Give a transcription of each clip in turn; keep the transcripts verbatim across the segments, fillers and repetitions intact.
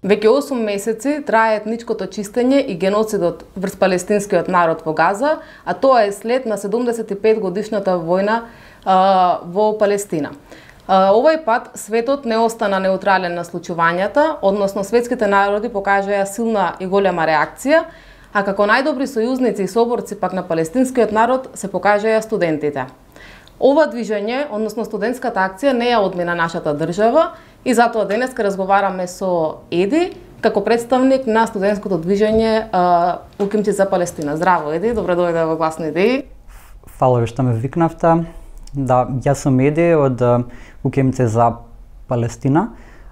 Веќе осум месеци трае етничкото чистење и геноцидот врз палестинскиот народ во Газа, а тоа е след на седумдесет и пет годишната војна а, во Палестина. А, овој пат светот не остана неутрален на случувањата, односно светските народи покажаа силна и голема реакција, а како најдобри сојузници и соборци пак на палестинскиот народ се покажаа студентите. Ова движење, односно студентската акција, не ја одмина нашата држава и затоа денеска разговараме со Еди, како представник на студентското движење Укимци за Палестина. Здраво, Еди, добре дојде во Гласни идеи. Фала ви што ме викнавте. Да, јас сум Еди од Укимци за Палестина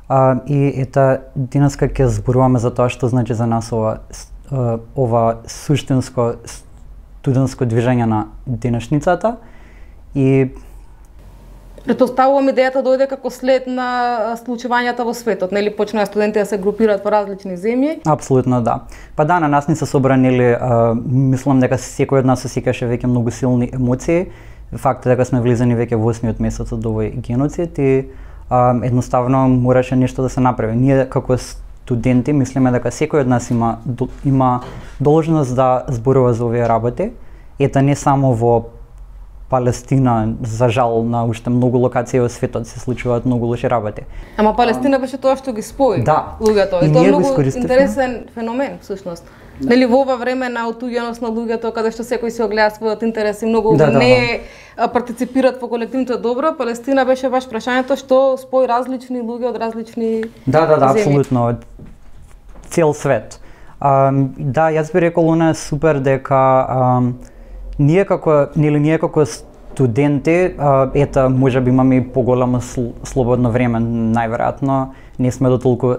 и ета денеска ќе зборуваме за тоа што значи за нас ова ова суштинско студентско движење на денешницата. И претпоставувам идејата дојде како след на случувањата во светот, нели почнаа студенти да се групираат по различни земји? Апсолутно да. Па да, на нас ни се собранили, мислам дека секој од нас осеќаше веќе многу силни емоции. Фактот дека сме влизани веќе во осмиот месец од овој геноцид и а, едноставно мораше нешто да се направи. Ние како студенти мислиме дека секој од нас има има должност да зборува за овие работи. Ета не само во Палестина, за жал, на уште многу локации во светот се случуваат многу лоши работи. Ама Палестина беше тоа што ги спои да. луѓето. И, и тоа е многу интересен феномен, всушност. Да. Нели во ова време на отуѓеност на луѓето, каде што секој си огледа својот интерес и многу да, не да, да. партиципираат во колективното добро, Палестина беше баш прашањето што спои различни луѓе од различни Да, да, да, земји. апсолутно, од цел свет. А, да, јас би рекол, она е супер дека а, Ние како, нели ние како студенти, ета, може би имаме и поголемо слободно време, најверојатно не сме дотолку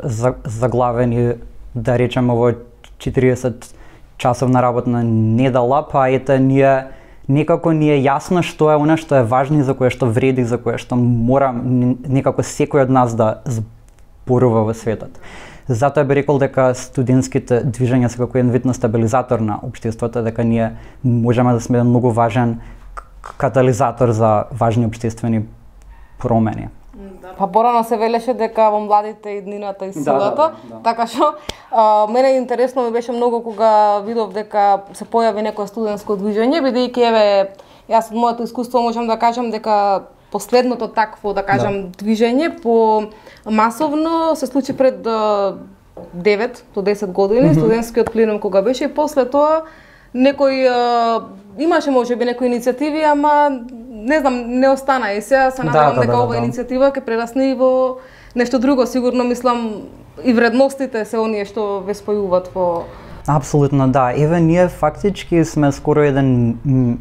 заглавени, да речеме, во четириесет часовна работна недела, па ета ние некако ни е јасно што е она што е важно и за кое што вреди, за кое што мора некако секој од нас да зборува во светот. Затоа би рекол дека студентските движења се како еден вид на стабилизатор на општеството, дека ние можеме да сме еден многу важен катализатор за важни општествени промени. Па порано се велеше дека во младите иднината и силата, да, да, да. така што а, мене интересно ми беше многу кога видов дека се појави некое студентско движење, бидејќи еве јас од моето искуство можам да кажам дека последното такво, да кажам, да. движење по масовно се случи пред девет до десет години, mm -hmm. студентскиот пленум кога беше, и после тоа некој а, имаше можеби некои иницијативи, ама не знам, не остана и сега се надевам да, да, дека да, ова да. иницијатива ќе прерасне и во нешто друго, сигурно мислам и вредностите се оние што ве спојуваат во... Апсолутно да, еве ние фактички сме скоро еден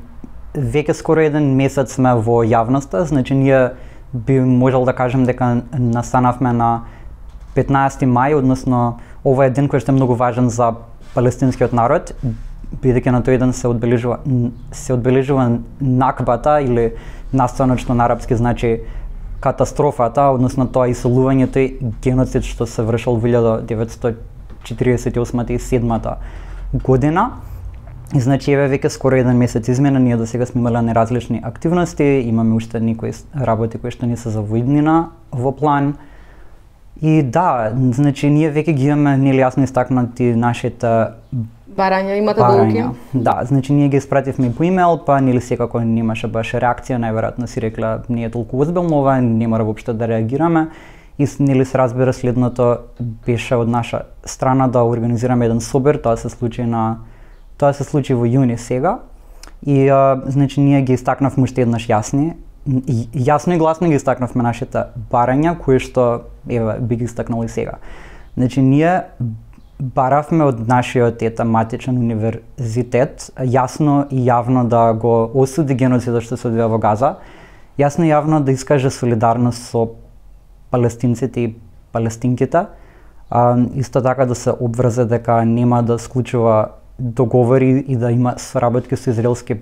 веќе скоро еден месец сме во јавноста, значи ние би можел да кажем дека настанавме на петнаесети мај, односно ова е ден кој што е многу важен за палестинскиот народ, бидејќи на тој ден се одбележува се одбележува накбата или настаночно на арапски значи катастрофата, односно тоа иселувањето и геноцид што се вршил во илјада деветстотини четиридесет и осма и седма година. И значи еве веќе скоро еден месец измена, ние до сега сме имале неразлични активности, имаме уште некои работи кои што не се за воиднина во план. И да, значи ние веќе ги имаме нели јасно истакнати нашите барања, имате барања. долги? Да, значи ние ги испративме по имейл, па нели секако немаше баш реакција, најверојатно си рекла не е толку озбилно ова, не мора воопшто да реагираме. И нели се разбира следното беше од наша страна да организираме еден собир, тоа се случи на Тоа се случи во јуни сега и а, значи ние ги истакнавме уште еднаш јасни и, јасно и гласно ги истакнавме нашите барања кои што еве би ги истакнал и сега. Значи ние баравме од нашиот ета матичен универзитет јасно и јавно да го осуди геноцидот што се одвива во Газа, јасно и јавно да искаже солидарност со палестинците и палестинките, а, исто така да се обврзе дека нема да склучува договори и да има соработки со израелски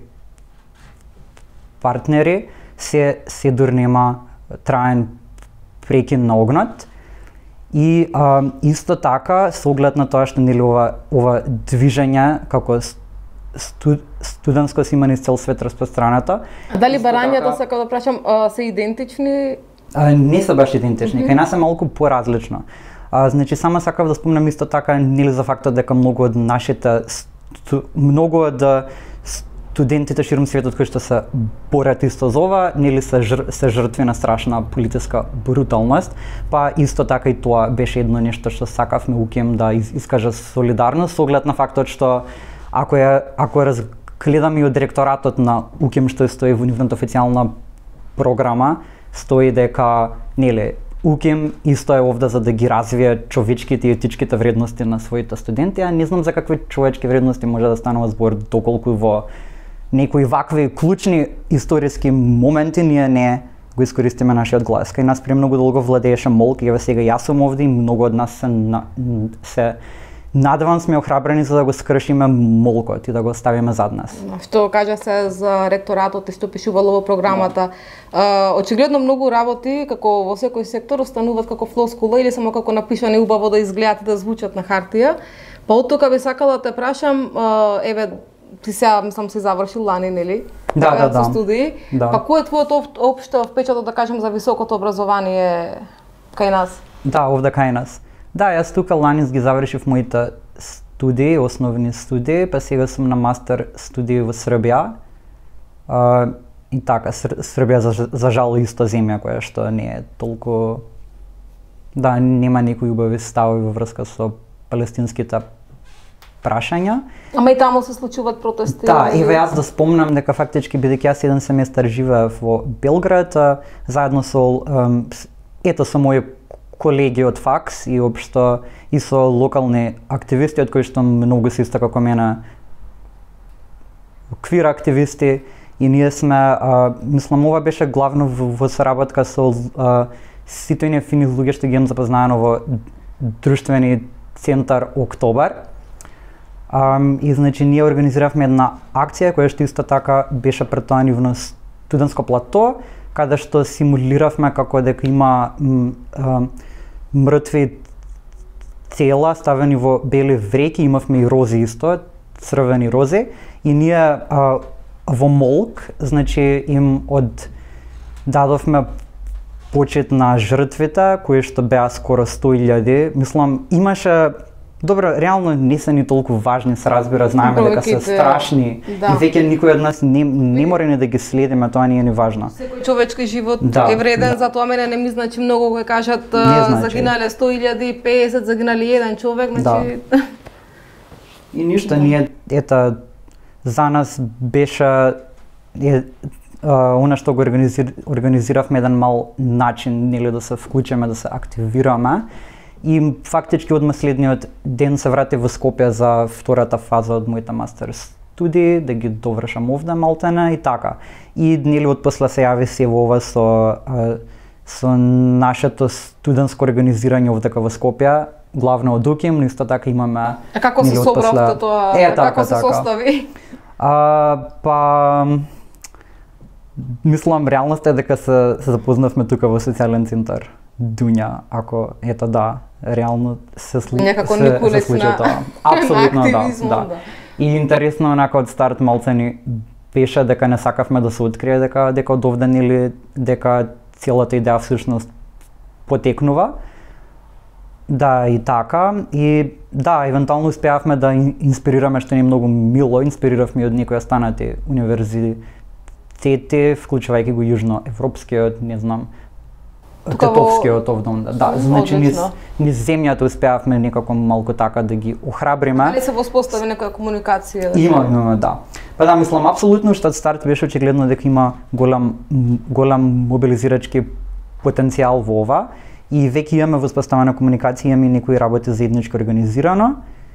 партнери, се се дур нема траен прекин на огнот. И а, исто така, со оглед на тоа што нели ова ова движење како сту, студентско се има низ цел свет распространато. Дали барањата, сакам да прашам, се идентични? А, не се баш идентични, mm -hmm. кај нас е малку поразлично. А, значи само сакав да спомнам исто така нели за фактот дека многу од нашите сту, многу од студентите ширум светот кои што се борат исто за ова, нели се жр, се жртви на страшна политичка бруталност, па исто така и тоа беше едно нешто што сакавме УКЕМ да из, искаже солидарност со оглед на фактот што ако ја ако ја разгледаме и од директоратот на УКЕМ што стои во нивната официјална програма, стои дека нели УКЕМ исто е овде за да ги развие човечките и етичките вредности на своите студенти, а не знам за какви човечки вредности може да станува збор доколку во некои вакви клучни историски моменти ние не го искористиме нашиот глас. Кај нас премногу долго владееше молк и еве сега јас сум овде и многу од нас се, на, се надевам сме охрабрени за да го скршиме молкот и да го оставиме зад нас. Што кажа се за ректоратот и што пишувало во програмата. Uh, очигледно многу работи како во секој сектор остануваат како флоскула или само како напишани убаво да изгледаат и да звучат на хартија. Па од тука би сакала да те прашам, uh, еве ти сега мислам си завршил лани, нели? Да, да, да. Студии. Да. Па кој е твојот општо впечаток да кажем за високото образование кај нас? Да, овде кај нас. Да, јас тука лани ги завршив моите студии, основни студии, па сега сум на мастер студии во Србија. Uh, И така, Србија за, за жал исто земја која што не е толку, да, нема некои убави ставови во врска со палестинските прашања. Ама и таму се случуваат протести. Да, еве јас да спомнам дека фактички бидејќи јас еден семестар живеев во Белград, заедно со ем, ето со мои колеги од ФАКС и општо и со локални активисти од кои што многу се исто како мене квир активисти. И ние сме, а, мислам, ова беше главно во, во соработка со а, сите оние фини луѓе што ги имам запознаено во друштвени центар Октобар. А, и значи ние организиравме една акција која што исто така беше пред тоа нивно студентско плато, каде што симулиравме како дека има м, а, мртви тела ставени во бели вреки, имавме и рози исто, црвени рози, и ние а, во молк, значи им од дадовме почет на жртвите кои што беа скоро сто илјади. Мислам, имаше добро, реално не се ни толку важни, се разбира, знаеме дека се страшни, да. И веќе никој од нас не, не мора ни да ги следиме, тоа не е ни важно. Секој човечки живот да, е вреден, да. Затоа мене не ми значи многу кога кажат значи. Загинале сто илјади, песет, загинали еден човек, значи да. И ништо ние ета за нас беше е, а, она што го организир, организиравме еден мал начин нели да се вклучиме, да се активираме. И фактички одма следниот ден се врати во Скопје за втората фаза од моите мастер студии, да ги довршам овде малтена и така. И нели отпосле се јави се во ова со а, со нашето студентско организирање овде во Скопје, главно од УКЕМ, но исто така имаме. А како се собравте тоа? Е, така, како се така. состави? А, па мислам реалноста е дека се, се запознавме тука во социјален центар Дуња, ако ето да, реално се случи некако се случи тоа. Апсолутно да, да. да. И интересно онака од старт малце ни беше дека не сакавме да се открие дека дека од овде нели дека целата идеја всушност потекнува. Да, и така. И да, евентуално успеавме да инспирираме, што не е многу мило, инспириравме од некои останати универзитети, вклучувајќи го јужноевропскиот, не знам, Тетовскиот овде. Да, значи низ, низ земјата успеавме некако малку така да ги охрабриме. Дали се воспостави некоја комуникација? Има, има, да. Па да, мислам, апсолутно што од старт беше очигледно дека има голем, голем мобилизирачки потенцијал во ова. И веќе имаме воспоставена комуникација, имаме некои работи заеднички организирано.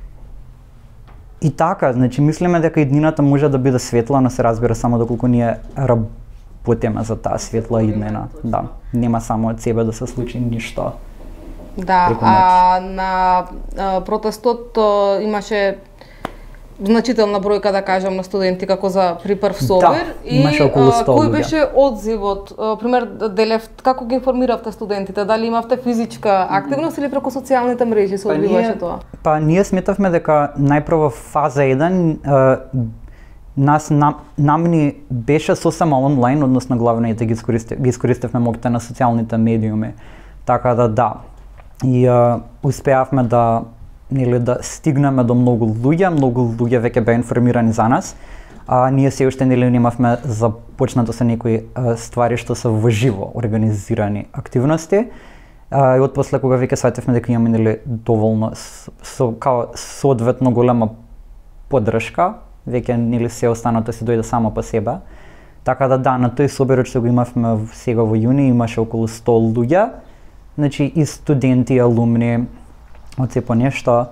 И така, значи мислиме дека иднината може да биде светла, но се разбира само доколку ние работиме за таа светла иднина. Да, нема само од себе да се случи ништо. Да, а на а, протестот а, имаше значителна бројка, да кажам, на студенти како за при прв собир. Да, имаше околу сто кој беше одзивот? Пример, делев, како ги информиравте студентите? Дали имавте физичка активност или преку социјалните мрежи се одвиваше па тоа? Па ние сметавме дека најпрво фаза еден а, нас нам, нам ни беше сосема онлайн, односно главно да ги, искористив, ги искористивме моќта на социјалните медиуми. Така да да. и а, успеавме да нели да стигнеме до многу луѓе, многу луѓе веќе беа информирани за нас. А ние се уште нели немавме започнато со некои а, ствари што се во живо организирани активности. А, и отпосле кога веќе сватевме дека имаме нели доволно со, со као соодветно голема поддршка, веќе нели се останато се дојде само по себе. Така да да, на тој собирот што го имавме сега во јуни имаше околу сто луѓе, значи и студенти, и алумни, од се по нешто.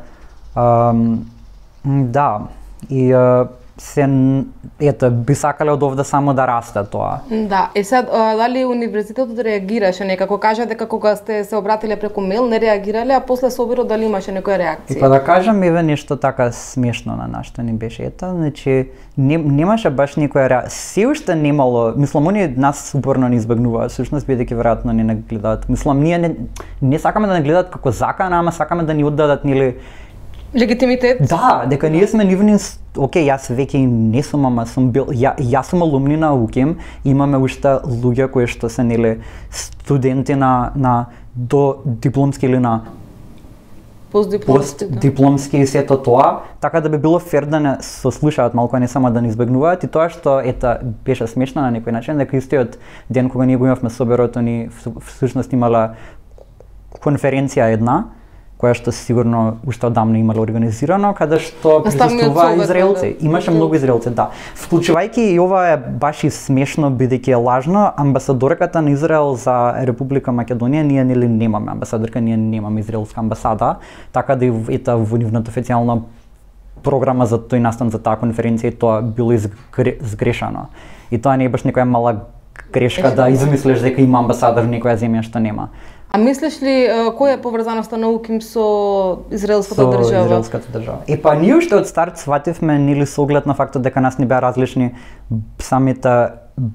Um, да, и uh, се, ето, би сакале од овде само да расте тоа. Да, и сега, дали универзитетот реагираше некако? Кажа дека кога сте се обратиле преку мејл не реагирале, а после собирот дали имаше некоја реакција? И па да кажам, еве нешто така смешно на нас што ни беше, ето, значи, не, немаше баш никоја реакција. Се уште немало, мислам, они нас упорно ни избегнуваат, всушност бидејќи веројатно не не гледаат. Мислам, ние не, не сакаме да не гледаат како закана, ама сакаме да ни оддадат, нели, легитимитет? Да, дека ние сме нивни, окей, јас веќе не сум, ама сум бил, ја, јас сум алумни на УКИМ, имаме уште луѓе кои што се нели студенти на на до дипломски или на постдипломски, постдипломски и сето тоа, така да би било фер да не сослушаат малку, а не само да не избегнуваат. И тоа што ета беше смешно на некој начин, дека истиот ден кога ние го имавме соберото ни всушност имала конференција една, која што сигурно уште одамна имала организирано, каде што присуствуваа израелци. Имаше многу израелци, да. Вклучувајќи и ова е баш и смешно бидејќи е лажно, амбасадорката на Израел за Република Македонија, ние нели немаме амбасадорка, ние немаме израелска амбасада, така да и ета во нивната официјална програма за тој настан за таа конференција тоа било изгре, изгрешено. И тоа не е баш некоја мала грешка да измислиш дека има амбасадор во некоја земја што нема. А мислиш ли која е поврзаноста на УКИМ со израелската со држава? Со израелската држава. И па ние уште од старт свативме нели со оглед на фактот дека нас не беа различни самите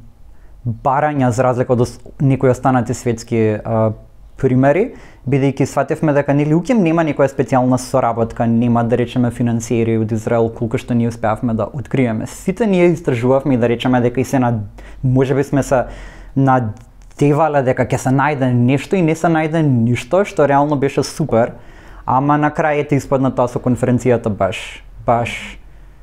барања за разлика од некои останати светски а, примери, бидејќи свативме дека нели УКИМ нема некоја специјална соработка, нема да речеме финансиери од Израел колку што ние успеавме да откриеме. Сите ние истражувавме и да речеме дека и се на можеби сме се на девале дека ќе се најде нешто и не се најде ништо, што реално беше супер, ама на крај ете испадна тоа со конференцијата баш, баш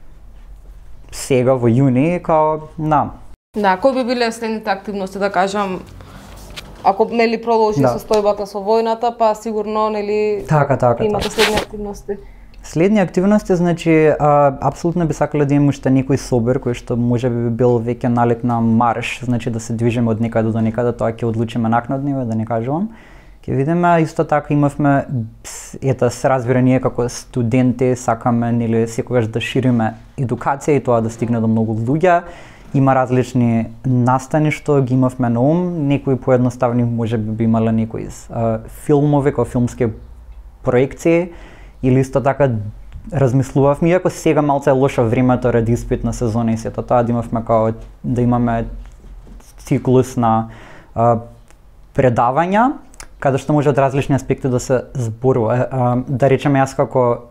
сега во јуни, као, да. Да, кои би биле следните активности, да кажам, ако нели продолжи да. Состојбата со војната, па сигурно нели така, така, имате така. следни активности? Следни активности, значи, а, апсолутно би сакале да имаме уште некој собир кој што може би било веќе налик на марш, значи да се движиме од некаде до некаде, тоа ќе одлучиме накнадниво, да не кажувам. Ќе видиме, исто така имавме, ета се разбира ние како студенти сакаме нели секогаш да шириме едукација и тоа да стигне до многу луѓе. Има различни настани што ги имавме на ум, некои поедноставни можеби би имале некои а, филмови, како филмски проекции, или исто така размислувавме, иако сега малце е лошо времето ради испитна сезона и сето тоа, да имавме као да имаме циклус на а, предавања, каде што може од различни аспекти да се зборува. А, да речеме јас како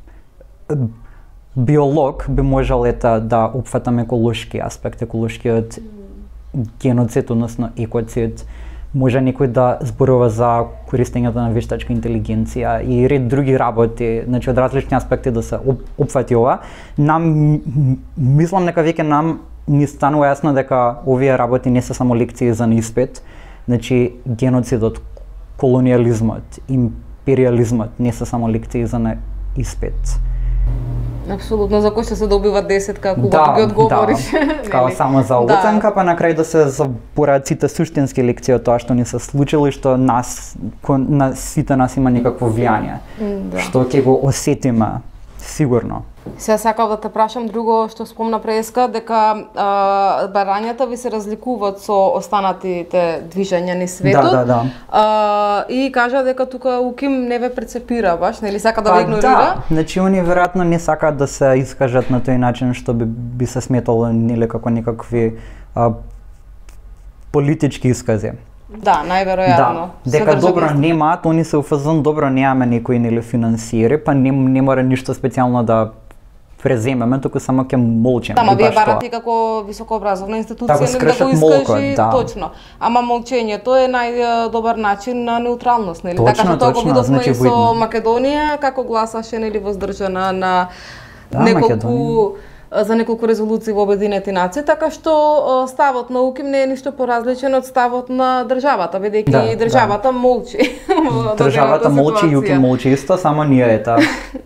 биолог би можел ета да опфатам еколошки аспект, еколошкиот геноцид, односно екоцид. Може некој да зборува за користењето на вештачка интелигенција и ред други работи, значи од различни аспекти да се опфати ова. Нам мислам дека веќе нам ни станува јасно дека овие работи не се само лекции за на испит, значи геноцидот, колониализмот, империализмот не се само лекции за на испит. Апсолутно, за кој ще се добива десетка кога да, ги одговориш. Да, као само за оценка, па на крај да се забораат сите суштински лекции од тоа што ни се случило и што нас, на сите нас има некакво влијание, да. Што ќе го осетиме, сигурно. Сега сакав да те прашам друго што спомна преска, дека а, барањата ви се разликуваат со останатите движења низ светот. Да, да, да. А, и кажа дека тука УКИМ не ве прецепира баш, нели сака да па, ве игнорира? Да, значи они веројатно не сакаат да се искажат на тој начин што би, би се сметало нели како некакви а, политички искази. Да, најверојатно. Да, дека добро немаат, они се уфазон добро немаме некои нели финансиери, па не, не мора ништо специјално да преземеме, туку само ќе молчиме. Ама вие барате како високообразовна институција да да го молко, искажи да. Точно. Ама молчењето е најдобар начин на неутралност, нели? Точно, така што тоа го точно, видовме значи, и со видно. Македонија како гласаше нели воздржана на Да, неколку Македонија. за неколку резолуции во Обединети нации, така што ставот на УКИМ не е ништо поразличен од ставот на државата, бидејќи Да, и државата да. молчи. Државата молчи, ЮКИМ молчи исто, само ние ета.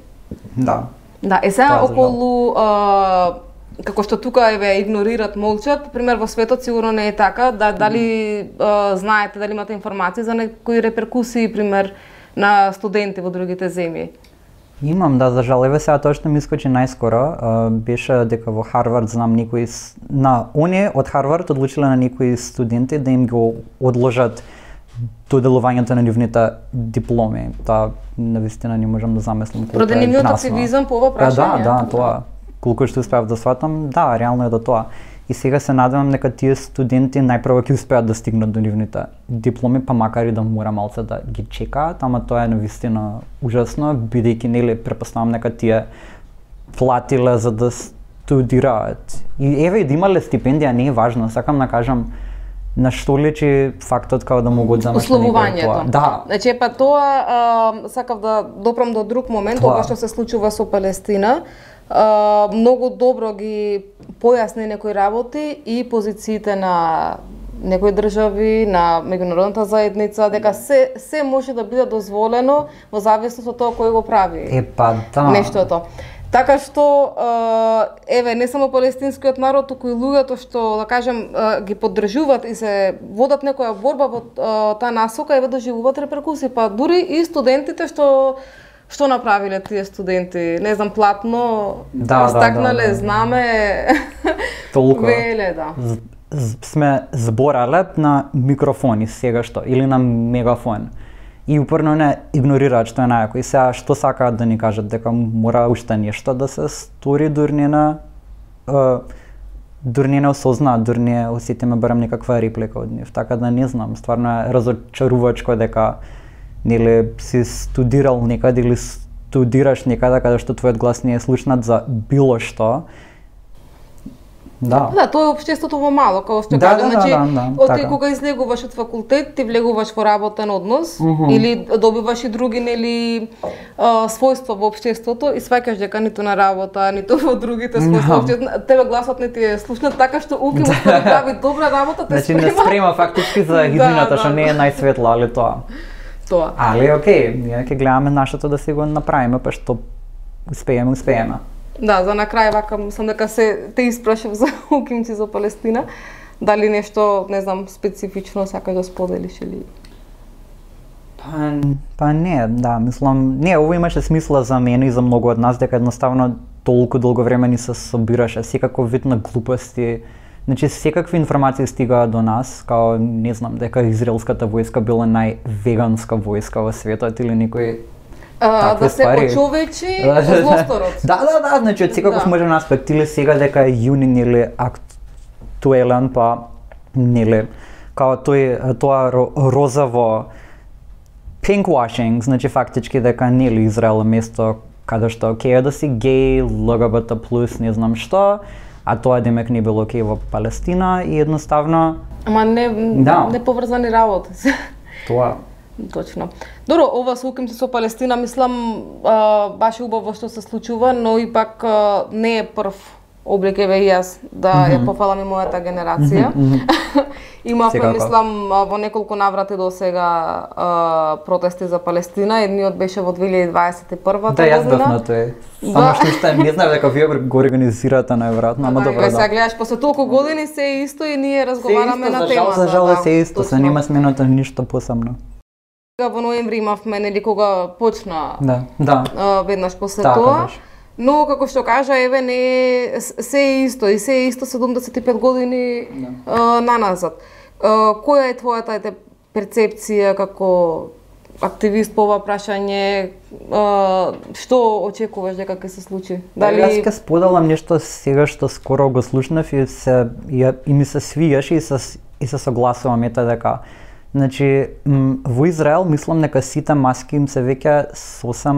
Да. Да, е сега Тоа за околу а, како што тука еве игнорират, молчат, пример во светот сигурно не е така, да дали а, знаете, дали имате информации за некои реперкусии пример на студенти во другите земји? Имам, да, за жал. Еве сега тоа што ми искочи најскоро, а, беше дека во Харвард знам некои с- на оние од Харвард одлучиле на некои студенти да им го одложат доделувањето на нивните дипломи. Тоа навистина не можам да замислам колку Поради е нивниот гнасно. активизам по ова Да, прашање. да, да, тоа. Колку што успеав да сватам, да, реално е до тоа. И сега се надевам дека тие студенти најпрво ќе успеат да стигнат до нивните дипломи, па макар и да мора малце да ги чекаат, ама тоа е навистина ужасно, бидејќи нели претпоставам дека тие платиле за да студираат. И еве и да имале стипендија не е важно, сакам да кажам на што личи фактот како да могат да Условувањето. Да. Значи, па тоа а, сакав да допрам до друг момент, Тоа. ова што се случува со Палестина. А, многу добро ги појасни некои работи и позициите на некои држави, на меѓународната заедница, дека се се може да биде дозволено во зависност од тоа кој го прави. Е па да. Нештото. Така што еве не само палестинскиот народ, туку и луѓето што да кажем ги поддржуваат и се водат некоја борба во таа насока, еве доживуваат реперкусии, па дури и студентите што што направиле тие студенти, не знам, платно Да, да, стакнале да, да. знаме. Толку. Веле, да. З- з- сме зборале на микрофони сега што или на мегафон. И упорно не игнорираат што е најако. И сега што сакаат да ни кажат дека мора уште нешто да се стори дур не на е, дур не не осознаат, дур не осетиме барем некаква реплика од нив. Така да не знам, стварно е разочарувачко дека нели си студирал некаде или студираш некаде каде што твојот глас не е слушнат за било што. Да. Да, тоа е општеството во мало, како што Да, кажа, да, значи, да, да, од така. кога излегуваш од факултет, ти влегуваш во работен однос Мгм. или добиваш и други нели а, својства во општеството и сваќаш дека ниту на работа, ниту во другите својства Да. во општеството, тебе гласот не ти е слушнат, така што УКИМ успеа да прави добра работа, те Значи не спрема спрема фактички за иднината што не е најсветла, али тоа. тоа. Али окей, ние ќе гледаме нашето да си го направиме, па што успееме, успееме. Да, за на крај вака мислам дека се те испрашав за УКИМци за Палестина. Дали нешто, не знам, специфично сакаш да споделиш или Па, па не, да, мислам, не, ово имаше смисла за мене и за многу од нас, дека едноставно толку долго време ни се собираше секаков вид на глупости. Значи секакви информации стигаат до нас, као не знам дека израелската војска била највеганска војска во светот или некој а, Такви да се ствари. очовечи злосторот. Да, да, да, значи од секаков Да. можен аспект или сега дека е Јунин или актуелен, па нели као тој тоа ро, розово pinkwashing, значи фактички дека нели Израел е место каде што окей е да си геј, Л Г Б Т плюс, не знам што, а тоа демек не било окей во Палестина и едноставно Ама не, Да. не поврзани работи. тоа. Точно. Добро, ова со УКИМци со Палестина, мислам, а, баш е убаво што се случува, но ипак а, не е прв облик, еве и јас, да ја пофалам и мојата генерација. Имавме, Секако. мислам, а, во неколку наврати до сега а, протести за Палестина. Едниот беше во две илјади дваесет и прва Да, јас бев година. на тој. Да. Само што уште не знам дека вие го организирате најверојатно, ама Да, добро еве сега да. гледаш, после толку години се е исто и ние разговараме на за жал, темата. за жал е да, се исто, се точно. нема сменато ништо посебно. Сега во ноември имавме, нели, кога почна Да, да. а, веднаш после Така тоа. беше. Но како што кажа, еве не е- с- се е исто и се е исто седумдесет и пет години а, наназад. А, која е твојата ете перцепција како активист по ова прашање? А, што очекуваш дека ќе се случи? Дали... Јас ќе споделам нешто сега што скоро го слушнав и се и, и ми се свијаше и се и се согласувам ете дека значи м, во Израел мислам дека сите маски им се веќе сосема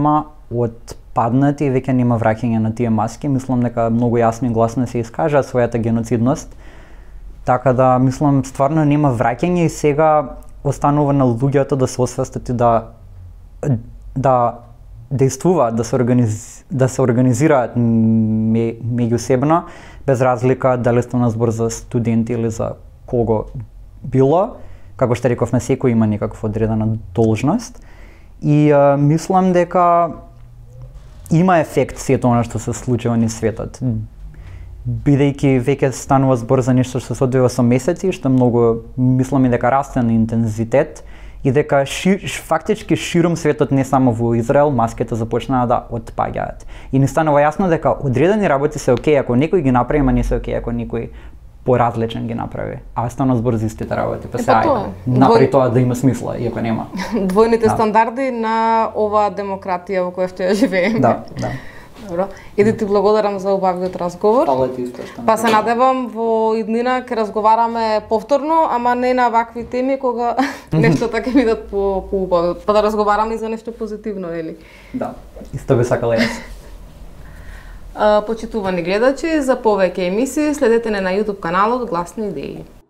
отпаднати и веќе нема враќање на тие маски. Мислам дека многу јасно и гласно се искажа својата геноцидност. Така да мислам стварно нема враќање и сега останува на луѓето да се освестат и да да действуваат, да се организ, да се организираат меѓусебно, без разлика дали сте на збор за студенти или за кого било. Како што рековме, секој има некаква одредена должност. И а, мислам дека има ефект сето она што се случува низ светот. Бидејќи веќе станува збор за нешто што се одвива со месеци, што многу мислам и дека расте на интензитет и дека ши, фактички широм светот, не само во Израел, маските започнаа да отпаѓаат. И ни станува јасно дека одредени работи се окей ако некој ги направи, ама не се окей ако некој поразличен ги направи. А стана збор за истите работи. Па се ајде, направи тоа да има смисла, иако нема. Двојните да. стандарди на оваа демократија во која што ја живееме. Да, да. Добро. Иди ти благодарам за убавиот разговор. Фала ти исто што. Па се надевам во иднина ќе разговараме повторно, ама не на вакви теми кога нештата ќе бидат по поубави. Па да разговараме и за нешто позитивно, ели? Да. Исто би сакала јас. Почитувани гледачи, за повеќе емисии следете не на YouTube каналот Гласни идеи.